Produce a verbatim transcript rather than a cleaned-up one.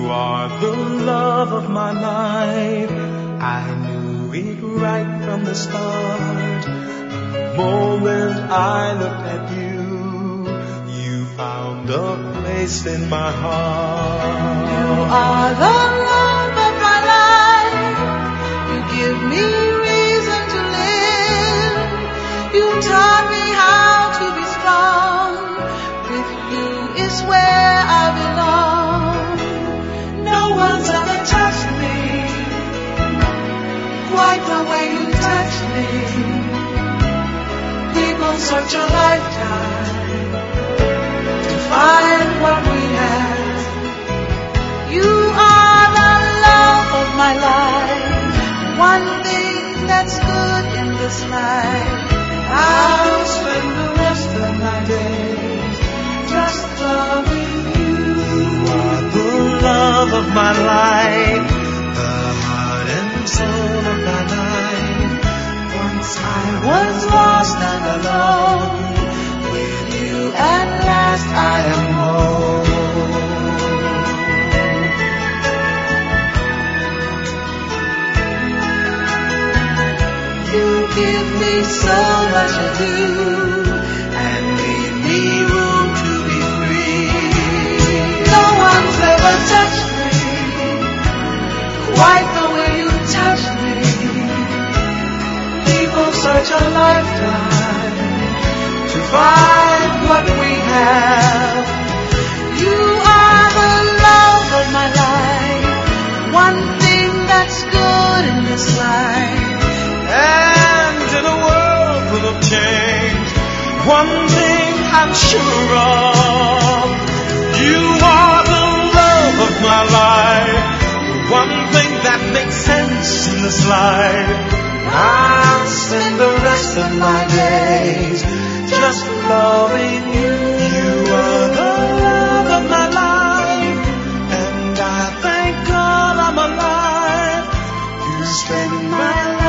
You are the love of my life. I knew it right from the start. The moment I looked at you, you found a place in my heart. You are the love of my life. You give me reason to live. You taught me how to be strong. With you is where I belong. No one's ever touched me quite the way you touch me. People search a lifetime to find what we have. You are the love of my life. One thing that's good in this life. I'll spend the rest of my days just loving you. You are the love of my life, the heart and soul of my life. Once I was lost and alone. With you at last I am home. You give me so much to do and leave me room to be free. No one's ever touched me quite the way you touch me. People search a lifetime to find what we have. You are the love of my life. One thing that's good in this life. And in a world full of change, one thing I'm sure of. You are the love of my life. One thing that makes sense in this life. I'll spend the rest of my days just loving you. You are the love of my life, and I thank God I'm alive. You spend my life